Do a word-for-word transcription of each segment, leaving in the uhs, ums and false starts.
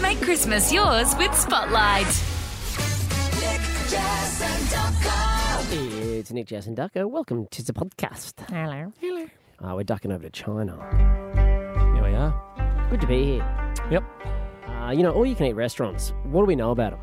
Make Christmas yours with Spotlight. Nick, Jess, and Ducko. It's Nick, Jess and Ducko. Welcome to the podcast. Hello. Hello. Uh, we're ducking over to China. Here we are. Good to be here. Yep. Uh, you know, all you can eat restaurants. What do we know about them?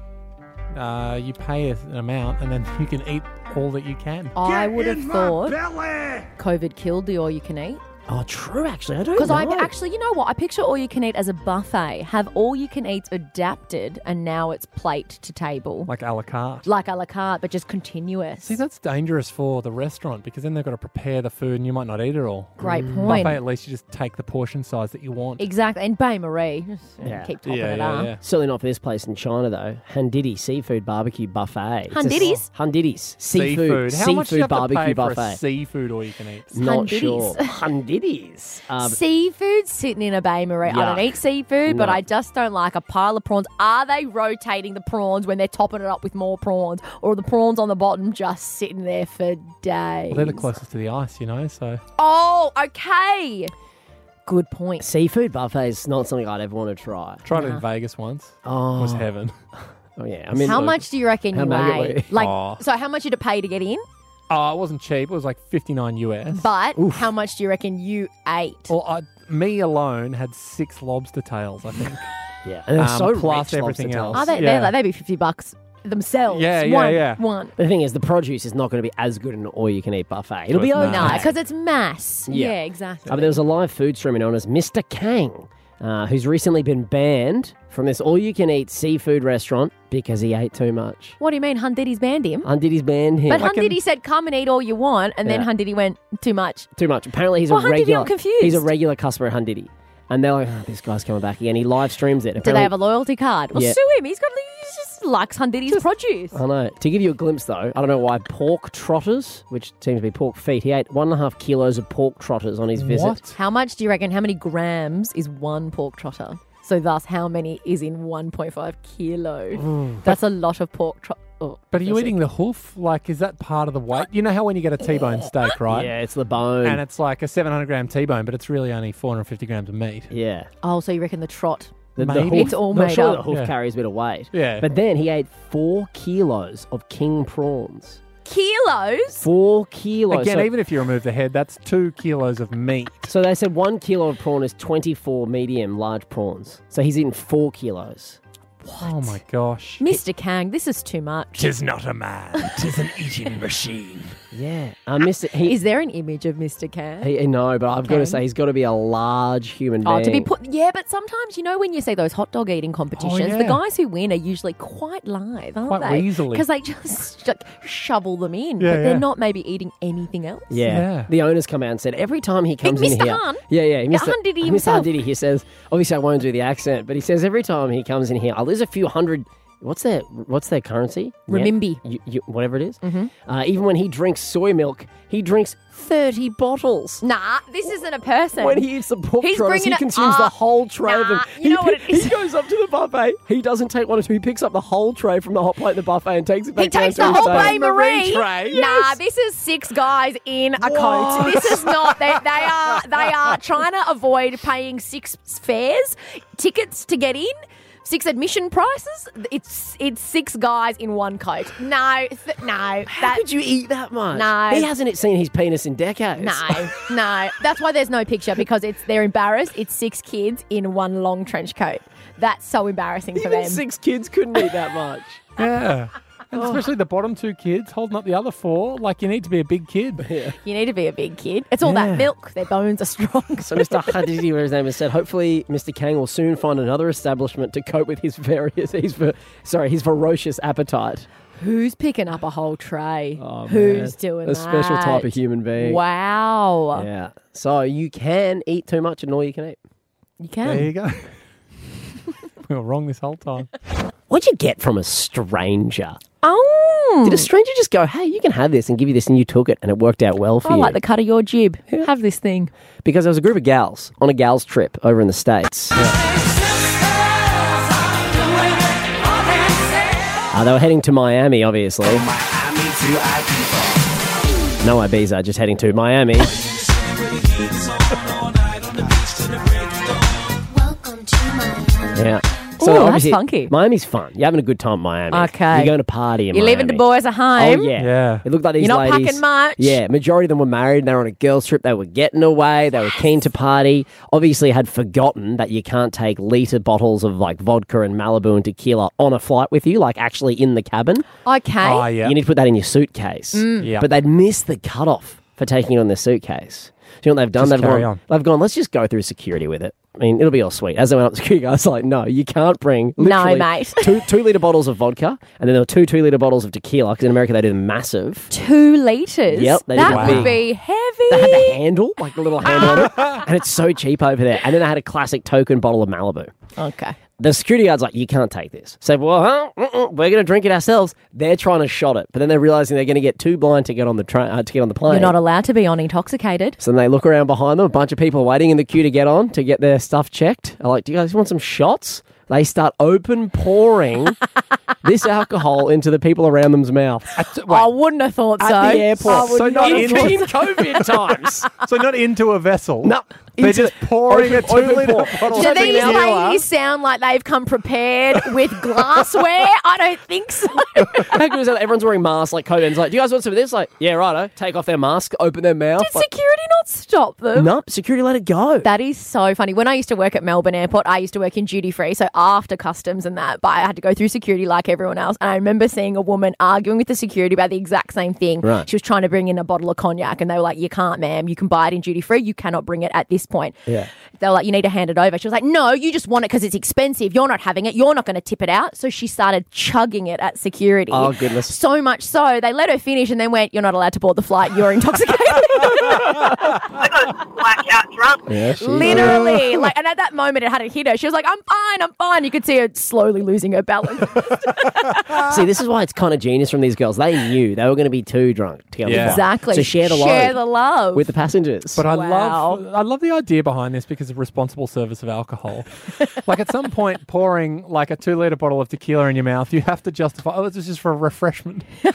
Uh, you pay an amount and then you can eat all that you can. I would have thought COVID killed the all you can eat. Oh, true, actually. I don't Because know. I actually, you know what? I picture all you can eat as a buffet. Have all you can eat adapted and now it's plate to table. Like a la carte. Like a la carte, but just continuous. See, that's dangerous for the restaurant because then they've got to prepare the food and you might not eat it all. Great point. Buffet, at least you just take the portion size that you want. Exactly. And Bain Marie. Just Yeah. keep topping Yeah, it yeah, up. yeah. Certainly not for this place in China, though. Handidi Seafood Barbecue Buffet. It's a- Handidis? Handidis. Seafood. How much do Seafood you have to barbecue pay for buffet. a seafood all you can eat? Not Handidis. sure. Handidis. Um, Seafood sitting in a Bain Marie. I don't Yuck. eat seafood, but No. I just don't like a pile of prawns. Are they rotating the prawns when they're topping it up with more prawns? Or are the prawns on the bottom just sitting there for days? Well, they're the closest to the ice, you know, so... Oh, okay. Good point. seafood buffet is not something I'd ever want to try. Tried it in Vegas once. Oh, It was heaven. oh yeah. I mean, How look, much do you reckon how you maggot were weigh? you? Like, Aw. so how much did it pay to get in? Oh, it wasn't cheap. It was like fifty-nine U S. But how much do you reckon you ate? Well, I, me alone had six lobster tails, I think. Yeah, and they're Um, so plus rich, everything lobster tails. else. Are they? yeah. They're like, they'd be fifty bucks themselves. Yeah, yeah, one, yeah. One. The thing is, the produce is not going to be as good in an all-you-can-eat buffet. It'll be No. okay. No, because it's mass. Yeah. Yeah, exactly. Uh, but there was a live food streamer known as Mister Kang, uh, who's recently been banned from this all-you-can-eat seafood restaurant because he ate too much. What do you mean? Hundidi's banned him? Handidis banned him. But Like Hundidi in- said, come and eat all you want. And then Yeah. Hundidi went, too much. Too much. Apparently, he's Well, a Handidi, regular. I'm confused. He's a regular customer at Handidi. And they're like, oh, this guy's coming back again. He live streams it. Do they have a loyalty card? Well, Yeah. sue him. He's got. He just likes Hundidi's produce. I know. To give you a glimpse, though, I don't know why pork trotters, which seems to be pork feet, he ate one and a half kilos of pork trotters on his visit. What? How much do you reckon? How many grams is one pork trotter? So thus, how many is in one point five kilo? That's a lot of pork trotter. Oh, But are you that's eating the hoof? Like, is that part of the weight? You know how when you get a T-bone steak, right? Yeah, it's the bone. And it's like a seven hundred gram T-bone, but it's really only four hundred fifty grams of meat. yeah. it. Oh, so you reckon the trot? The, the Maybe. hoof, It's all no, made sure up. the hoof Yeah. carries a bit of weight. Yeah. But then he ate four kilos of king prawns. Kilos? Four kilos. Again, so, even if you remove the head, that's two kilos of meat. so they said one kilo of prawn is twenty-four medium large prawns. So he's eaten four kilos. Oh my gosh. Mister Kang, this is too much. Tis not a man, tis an eating machine. Yeah. Uh, Mister He, Is there an image of Mister Kang? he, no, but I've got to Okay. say he's got to be a large human Oh, being. to be put, yeah, but sometimes you know when you see those hot dog eating competitions, the yeah. guys who win are usually quite live, aren't Quite they? weaselly. because they just like, shovel them in, Yeah, but they're yeah. not maybe eating anything else. Yeah. Yeah. The owners come out and said every time he comes in Mister here. Han? Yeah, yeah. Mister Handidi Mister himself. Handidi, he says, obviously I won't do the accent, but he says every time he comes in here, I'll lose a few hundred. What's their what's their currency? Renminbi. Yeah, you, you, whatever it is. Mm-hmm. Uh, even when he drinks soy milk, he drinks thirty bottles. Nah, this isn't a person. When he eats the pork He's trotters, he bringing it consumes the up. whole tray of them. Nah, you he, know what it is? He goes up to the buffet. He doesn't take one or two. He picks up the whole tray from the hot plate in the buffet and takes it back He down takes to the his whole table. Bain Marie. tray. Nah, Yes. this is six guys in a What? coat. This is not. They, they are. They are trying to avoid paying six fares, tickets to get in. Six admission prices. It's it's six guys in one coat. No, th- no. How That, could you eat that much? No. He hasn't seen his penis in decades. no, no. That's why there's no picture because it's they're embarrassed. It's six kids in one long trench coat. That's so embarrassing for Even them. six kids couldn't eat that much. Yeah. And especially the bottom two kids holding up the other four. Like, you need to be a big kid. You need to be a big kid. It's all Yeah. that milk. Their bones are strong. So Mister Hadidi, where his name is said, hopefully Mister Kang will soon find another establishment to cope with his various, his, ver- sorry, his ferocious appetite. Who's picking up a whole tray? Oh, Who's man. doing A that? special type of human being. Wow. Yeah. So you can eat too much and all you can eat. You There can. you go. We were wrong this whole time. What'd you get from a stranger? Oh. Did a stranger just go, hey, you can have this and give you this and you took it and it worked out well for I you? like the cut of your jib. Have this thing. Because there was a group of gals on a gals trip over in the States. Uh, they were heading to Miami, obviously. No Ibiza, just heading to Miami. Welcome to my Yeah. So Ooh, that's obviously, funky. Miami's fun. You're having a good time in Miami. Okay. You're going to party in You're Miami. leaving the boys at home. Oh, yeah. Yeah. It looked like these You're not ladies. packing much. Yeah, majority of them were married and they were on a girls' trip. They were getting away. They were keen to party. Obviously had forgotten that you can't take litre bottles of like vodka and Malibu and tequila on a flight with you, like actually in the cabin. Okay. Oh, yeah. You need to put that in your suitcase. Yeah. But they'd missed the cutoff for taking it on their suitcase. Do you know what they've done? Just they've carry gone, on. They've gone, let's just go through security with it. I mean, it'll be all sweet. As they went up, the security guys were like, no, you can't bring No, literally mate. two two litre bottles of vodka, and then there were two two litre bottles of tequila, because in America they do them massive. Two litres. Yep, they that did would big. be heavy. They had the handle, like the little handle on it, and it's so cheap over there. And then they had a classic token bottle of Malibu. Okay. The security guard's like, you can't take this. So, well, huh? Mm-mm, we're going to drink it ourselves. They're trying to shot it, but then they're realizing they're going to get too blind to get on the train, uh, to get on the plane. You're not allowed to be on intoxicated. So then they look around behind them, a bunch of people waiting in the queue to get on to get their stuff checked. Are like, do you guys want some shots? They start open pouring this alcohol into the people around them's mouth At, I wait, wouldn't have thought at so. the airport. I would So not have in- thought in so. COVID times. so not into a vessel. No, They're into just the- pouring open- a two open litre pour. bottle. Do So these now- ladies sound like they've come prepared with glassware? I don't think so. How good is that? Everyone's wearing masks like COVID. It's like, do you guys want some of this? Like, yeah, righto. Take off their mask, open their mouth. Did Like, security not stop them? no, security let it go. That is so funny. When I used to work at Melbourne Airport, I used to work in duty free. So after customs and that, but I had to go through security like everyone else. And I remember seeing a woman arguing with the security about the exact same thing. Right. She was trying to bring in a bottle of cognac and they were like, you can't, ma'am. You can buy it in duty free. You cannot bring it at this point. Yeah. They were like, you need to hand it over. She was like, no, you just want it because it's expensive. You're not having it. You're not going to tip it out. So she started chugging it at security. Oh, goodness. So much so, they let her finish and then went, you're not allowed to board the flight. You're intoxicated. I got blackout drunk. Yeah, she Literally. like, and at that moment, it hadn't hit her. She was like, I'm fine, I'm fine. You could see her slowly losing her balance. See, this is why it's kind of genius from these girls. They knew they were going to be too drunk to get on the Yeah. flight. Exactly. So share the load Share the love. with the passengers. But I Wow. love I love the idea behind this because of responsible service of alcohol. Like at some point, pouring like a two litre bottle of tequila in your mouth, you have to justify, oh, this is just for a refreshment. This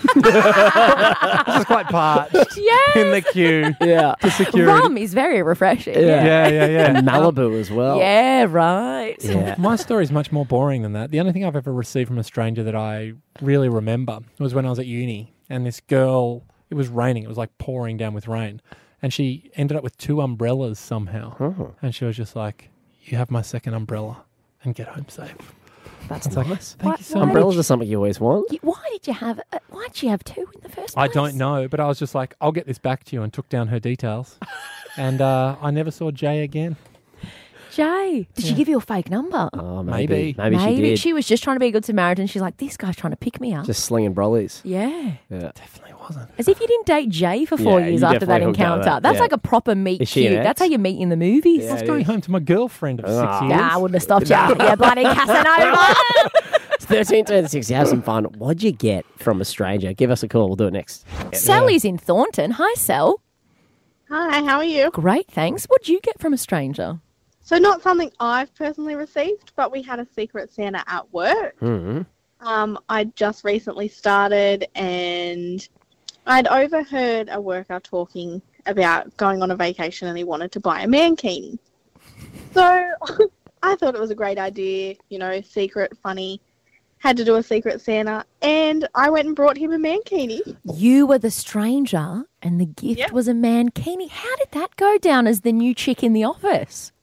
is quite parched Yes. in the queue yeah. to security. Rum is very refreshing. Yeah. Yeah, yeah, yeah. And Malibu as well. Yeah, right. Yeah. My story is much more boring than that. The only thing I've ever received from a stranger that I really remember was when I was at uni, and this girl, it was raining. It was like pouring down with rain. And she ended up with two umbrellas somehow. Oh. And she was just like, you have my second umbrella and get home safe. That's It's like, nice. thank Why- you so why much. Umbrellas are something you always want. You- Why did you have? Uh, why did you have two in the first place? I don't know, but I was just like, I'll get this back to you, and took down her details. and uh, I never saw Jay again. Jay, did she give you a fake number? Oh, maybe. Maybe. Maybe, she did. she was just trying to be a good Samaritan. She's like, this guy's trying to pick me up. Just slinging brollies. yeah. Yeah. Definitely wasn't. As if you didn't date Jay for four Yeah, years you after that definitely hooked up with encounter. that. That's Yeah. like a proper meet Is she an cute. ex? That's how you meet in the movies. Yeah, I was it going is. home to my girlfriend of Ah. six years. Yeah, I wouldn't have stopped you. Yeah, bloody Casanova. It's thirteen twenty-six. You have some fun. What'd you get from a stranger? Give us a call. We'll do it next. Sally's in Thornton. Hi, Sal. Hi, how are you? Great, thanks. What'd you get from a stranger? So not something I've personally received, but we had a Secret Santa at work. Mm-hmm. Um, I just recently started and I'd overheard a worker talking about going on a vacation and he wanted to buy a mankini. So I thought it was a great idea, you know, secret, funny. Had to do a Secret Santa, and I went and brought him a mankini. You were the stranger and the gift Yeah. was a mankini. How did that go down as the new chick in the office?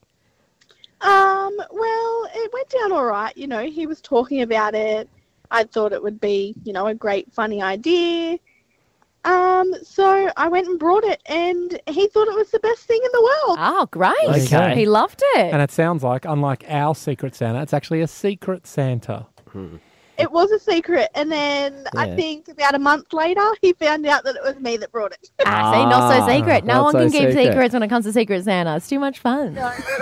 Um, well, it went down all right. You know, he was talking about it. I thought it would be, you know, a great, funny idea. Um, so I went and brought it, and he thought it was the best thing in the world. Oh, great. Okay. He loved it. And it sounds like, unlike our Secret Santa, it's actually a Secret Santa. It was a secret, and then I Yeah. think about a month later, he found out that it was me that brought it. Ah, see, not so Ah, secret. No not one so can keep secret. secrets when it comes to Secret Santa. It's too much fun.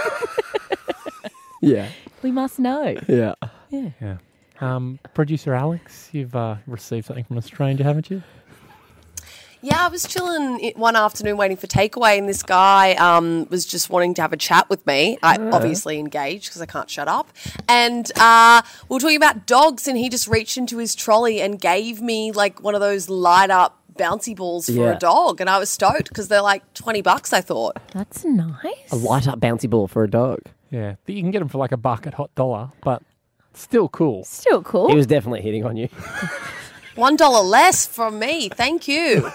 Yeah. We must know. Yeah. Yeah. Um, Producer Alex, you've uh, received something from a stranger, haven't you? Yeah, I was chilling i- one afternoon waiting for takeaway, and this guy um, was just wanting to have a chat with me. I obviously engaged because I can't shut up. And uh, we were talking about dogs, and he just reached into his trolley and gave me like one of those light up bouncy balls for Yeah. a dog. And I was stoked because they're like twenty bucks, I thought. That's nice. A light up bouncy ball for a dog. Yeah. You can get them for like a buck at Hot Dollar, but Still cool. Still cool. He was definitely hitting on you. One dollar less from me. Thank you.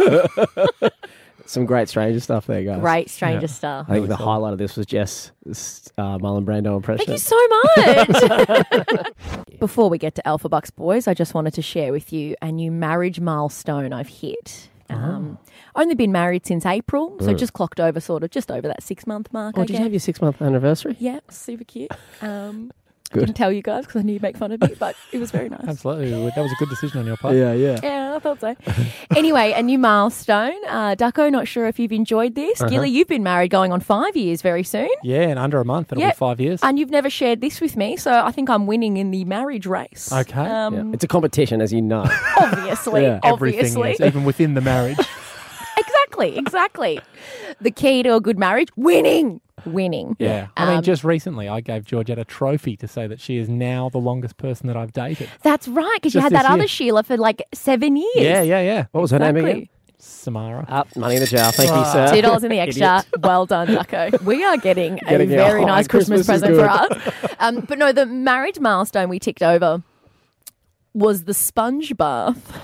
Some great Stranger stuff there, guys. Great Stranger Yeah. stuff. I think the highlight of this was Jess' uh, Marlon Brando impression. Thank you so much. Before we get to Alpha Bucks Boys, I just wanted to share with you a new marriage milestone I've hit. Um, Only been married since April, so just clocked over sort of just over that six month mark. Oh, I did you guess. have your six-month anniversary? Yeah, super cute. Um, Good. Didn't tell you guys because I knew you'd make fun of me, but it was very nice. Absolutely. That was a good decision on your part. Yeah, yeah. Yeah, I thought so. Anyway, a new milestone. Uh, Ducko, not sure if you've enjoyed this. Uh-huh. Gilly, you've been married going on five years very soon. Yeah, in under a month. It'll Yeah. be five years. And you've never shared this with me, so I think I'm winning in the marriage race. Okay. Um, Yeah. It's a competition, as you know. Obviously. Yeah. Everything obviously. is, even within the marriage. Exactly, exactly. The key to a good marriage, winning. Winning. Yeah. I mean, Um, just recently I gave Georgette a trophy to say that she is now the longest person that I've dated. That's right, because you Just had that this year. other Sheila for like seven years. Yeah, yeah, yeah. What was her name again? Exactly. Samara. Up, money in the jar. Thank you, sir. Two dollars in the extra. Idiot. Well done, Ducko. We are getting, Getting a it. very Oh, nice Christmas, Christmas is present for good. us. Um, but no, the marriage milestone we ticked over was the sponge bath.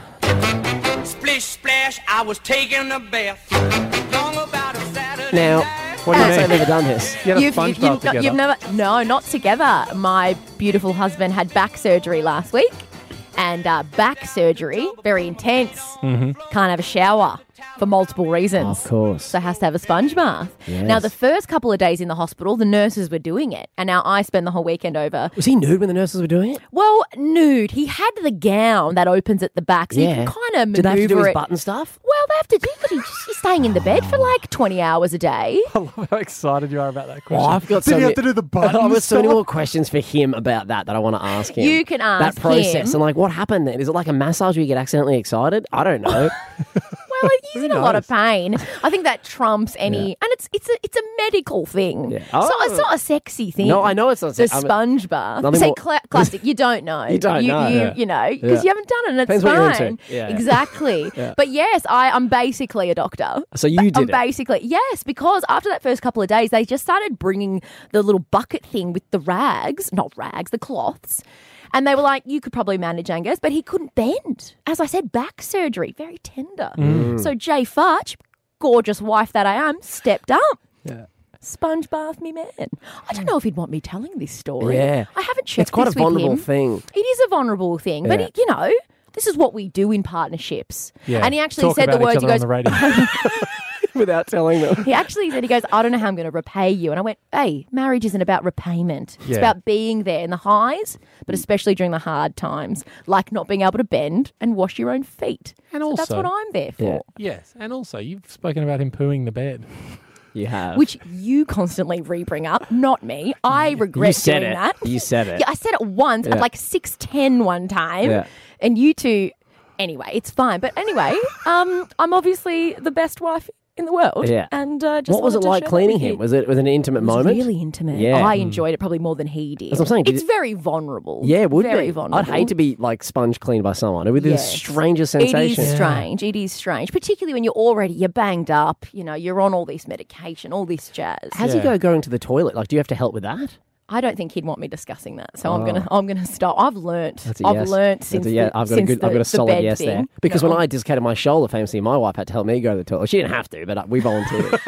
Splish splash, I was taking a bath. Long about a Saturday Now, night. what do you Uh, say I've never done this? You had a sponge you've, bath together. you've never, no, not together. My beautiful husband had back surgery last week, and uh, back surgery, very intense. Mm-hmm. Can't have a shower for multiple reasons. Of course. So has to have a sponge bath. Yes. Now, the first couple of days in the hospital, the nurses were doing it, and now I spend the whole weekend over. Was he nude when the nurses were doing it? Well, nude. He had the gown that opens at the back, so you can kind of Did they have to do maneuver his it. button stuff? Well, they have to do it. He's just- he's staying in the bed for like twenty hours a day. I love how excited you are about that question. Oh, I've got Did so you many, have to do the button I've got so many stuff? more questions for him about that that I want to ask him. You can ask that process him. and like what happened then? Is it like a massage where you get accidentally excited? I don't know. Well, he's in a lot of pain. I think that trumps any, Yeah. and it's it's a it's a medical thing. Yeah. So Oh. it's not a sexy thing. No, I know it's not The sexy. I'm- sponge bath. Nothing Say more- cla- classic. You don't know. You don't you, know. You, Yeah. you know because Yeah. you haven't done it. And it's Depends what you're fine. into. Yeah. Exactly. Yeah. But yes, I, I'm basically a doctor. So you I'm did it. basically yes, because after that first couple of days, they just started bringing the little bucket thing with the rags, not rags, the cloths. And they were like, you could probably manage Angus, but he couldn't bend. As I said, back surgery, very tender. Mm. So Jay Fudge, gorgeous wife that I am, stepped up. Yeah. Sponge bath me man. I don't know if he'd want me telling this story. Yeah. I haven't checked It's quite this a vulnerable with him. thing. It is a vulnerable thing, but Yeah. it, you know, this is what we do in partnerships. Yeah. And he actually Talk said the about words. each He other goes, on the radio. Without telling them. he actually said, he goes, I don't know how I'm going to repay you. And I went, hey, marriage isn't about repayment. It's Yeah. about being there in the highs, but especially during the hard times, like not being able to bend and wash your own feet. And So that's also- what I'm there for. Yeah. Yes, and also you've spoken about him pooing the bed. You have. Which you constantly re-bring up, not me. I regret you said doing it. that. You said it. Yeah, I said it once Yeah. at like six ten one time. Yeah. And you two, anyway, it's fine. But anyway, um, I'm obviously the best wife in the world. Yeah. And uh, just What was it wanted to like share that cleaning with him? you. Was it was it an intimate It was moment? really intimate. Yeah. I Mm. enjoyed it probably more than he did. That's what I'm saying. Did It's it- very vulnerable. Yeah, it would very be. vulnerable. I'd hate to be like sponge cleaned by someone. It would be Yes. the strangest sensation. It is strange. It is strange, particularly when you're already you're banged up. You know, you're on all this medication, all this jazz. How's Yeah. he go going to the toilet? Like, do you have to help with that? I don't think he'd want me discussing that, so I'm gonna I'm gonna stop. I've learnt. That's a I've yes. learnt That's since a yes. the, I've got a since good. the, I've got a the solid bed yes thing. there. Because No. when I dislocated my shoulder, famously, my wife had to help me go to the toilet. She didn't have to, but uh, we volunteered.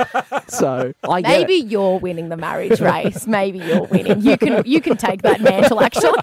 So I get Maybe it. you're winning the marriage race. Maybe you're winning. You can you can take that mantle. Actually,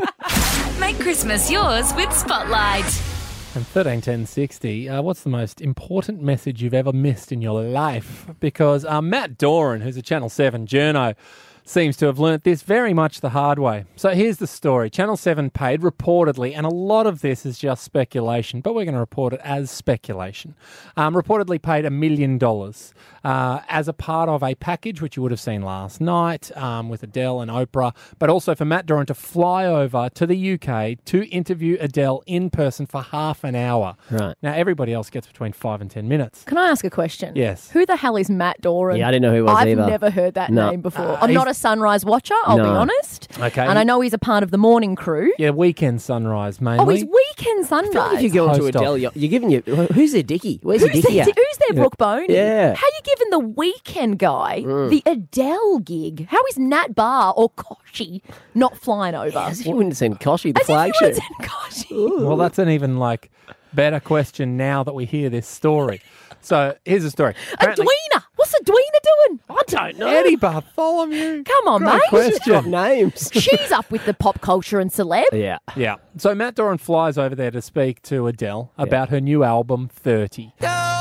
Make Christmas yours with Spotlight. And thirteen ten sixty, uh, what's the most important message you've ever missed in your life? Because uh, Matt Doran, who's a Channel seven journo, seems to have learnt this very much the hard way. So here's the story. Channel seven paid, reportedly, and a lot of this is just speculation, but we're going to report it as speculation, um, reportedly paid a million dollars uh, as a part of a package, which you would have seen last night um, with Adele and Oprah, but also for Matt Doran to fly over to the U K to interview Adele in person for half an hour. Right. Now, everybody else gets between five and ten minutes. can I ask a question? Yes. Who the hell is Matt Doran? Yeah, I didn't know who he was I've either. never heard that No. name before. Uh, I'm not a he's- sunrise watcher, I'll be No. honest. Okay. And I know he's a part of the morning crew. Yeah, weekend sunrise mainly. Oh, he's weekend I feel like sunrise. if you go into Post off. Adele, you're, you're giving you who's their Dickie? Where's Who's the Dickie their, at? who's their Brooke Boney? Yeah. How you giving the weekend guy Mm. the Adele gig? How is Nat Barr or Koshi not flying over? As if you wouldn't send Koshi the As if you flagship. would've said Koshi. Well, that's an even like better question now that we hear this story. So here's the story. Apparently- Edwina. What's Edwina doing? I don't know. Eddie Bartholomew. Come on, Great mate. question. Drop names. She's up with the pop culture and celeb. yeah. Yeah. So Matt Doran flies over there to speak to Adele about her new album, thirty.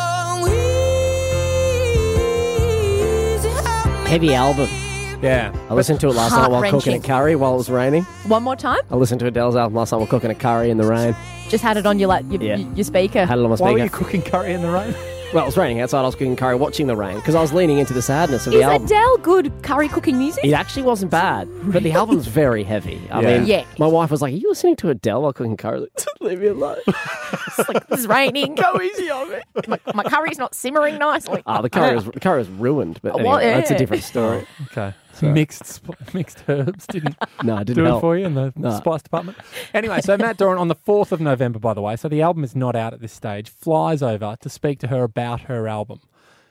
Heavy album. Yeah. I listened to it last night while cooking Heart-wrenching. a curry while it was raining. One more time. I listened to Adele's album last night while cooking a curry in the rain. Just had it on your, like, your, Yeah. your speaker. Had it on my Why were speaker. you cooking curry in the rain? Well, it was raining outside. I was cooking curry watching the rain because I was leaning into the sadness of Is the album. Adele good curry cooking music? It actually wasn't bad, but the album's very heavy. I Yeah. mean, Yeah. my wife was like, "Are you listening to Adele while cooking curry?" Like, leave me alone. It's like, it's raining. Go easy on me. my, my curry's not simmering nicely. Ah, the curry was the curry was ruined, but Oh, anyway, well, that's a yeah. different story. Okay. Mixed sp- mixed herbs didn't No, it didn't do help. it for you in the No. spice department. Anyway, so Matt Doran on the fourth of November, by the way, so the album is not out at this stage, flies over to speak to her about her album.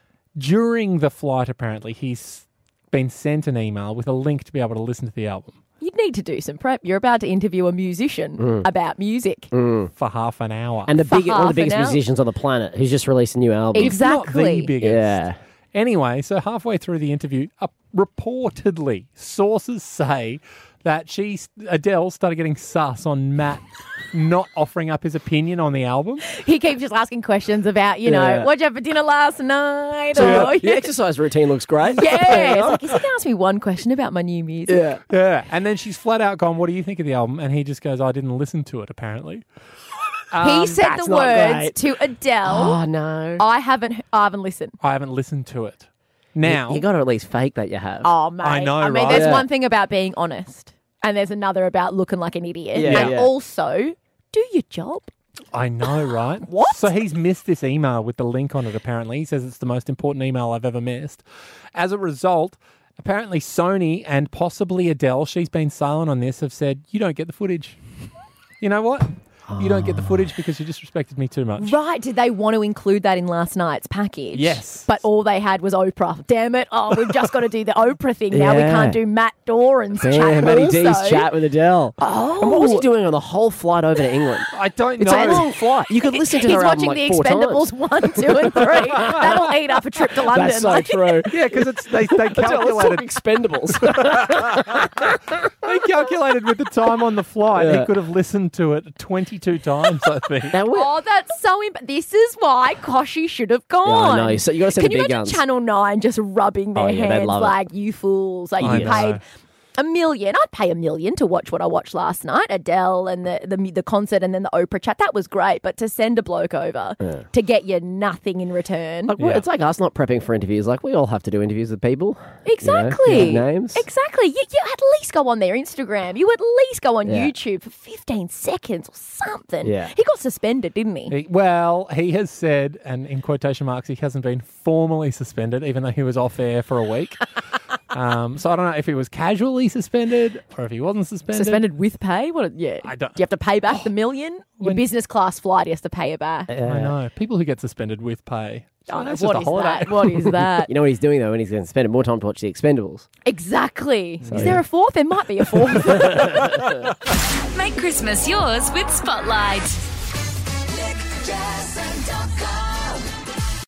During the flight, apparently, he's been sent an email with a link to be able to listen to the album You'd need to do some prep. You're about to interview a musician about music. for half an hour. And the For big, one of half the biggest an hour. musicians on the planet who's just released a new album. Ex- If not the Exactly. biggest. Yeah. Anyway, so halfway through the interview, uh, reportedly, sources say that she, Adele, started getting sus on Matt not offering up his opinion on the album. He keeps just asking questions about, you know, Yeah. what'd you have for dinner last night? So Or, your, your exercise routine looks great. yeah. It's like, he's going to ask me one question about my new music. Yeah. Yeah, and then she's flat out gone, "What do you think of the album?" And he just goes, "I didn't listen to it, apparently." He said that's the not words great. to Adele. Oh no. I haven't, I haven't listened. I haven't listened to it. Now, you got to at least fake that you have. Oh, mate. I know, I mean, right? there's Yeah. one thing about being honest, and there's another about looking like an idiot. Yeah, and yeah. also, do your job. I know, right? What? So he's missed this email with the link on it, apparently. He says it's the most important email I've ever missed. As a result, apparently Sony and possibly Adele, she's been silent on this, have said, you don't get the footage. You know what? You don't get the footage because you disrespected me too much. Right. Did they want to include that in last night's package? Yes. But all they had was Oprah. Damn it. Oh, we've just got to do the Oprah thing now. We Yeah. can't do Matt Doran's Damn, chat Matty also. D's chat with Adele. Oh. And what was he doing on the whole flight over to England? I don't It's know. a long flight. You could listen to He's her album watching like the four Expendables times. one, two, and three. That'll eat up a trip to London. That's so Like- true. Yeah, because it's they, they Let's talk calculated Expendables. they calculated with the time on the flight. Yeah. He could have listened to it twenty-two times, I think. Now, we- Oh, that's so. Imp- this is why Koshi should have gone. Yeah, I know. So you gotta send Can the you big imagine guns. Channel Nine just rubbing their Oh, yeah, they'd hands love it. like you fools? Like I you know. paid a million. I'd pay a million to watch what I watched last night, Adele and the the, the concert, and then the Oprah chat. That was great. But to send a bloke over to get you nothing in return, like, well, Yeah. it's like us not prepping for interviews. Like, we all have to do interviews with people. exactly. You know, names. Exactly. You, you at least go on their Instagram. You at least go on Yeah. YouTube for fifteen seconds or something. Yeah. He got suspended, didn't he? He- well, he has said, and in quotation marks, he hasn't been formally suspended, even though he was off air for a week. um, so I don't know if he was casually suspended or if he wasn't suspended. Suspended with pay? What? Yeah. I don't- Do you have to pay back the million? Your When- business class flight, he has to pay it back. I know. People who get suspended with pay. Oh, It's what just a is holiday. that? What is that? You know what he's doing, though, when he's going to spend more time to watch The Expendables? Exactly. Is there a fourth? There might be a fourth. Make Christmas yours with Spotlight. Nick Jazz and Dot com.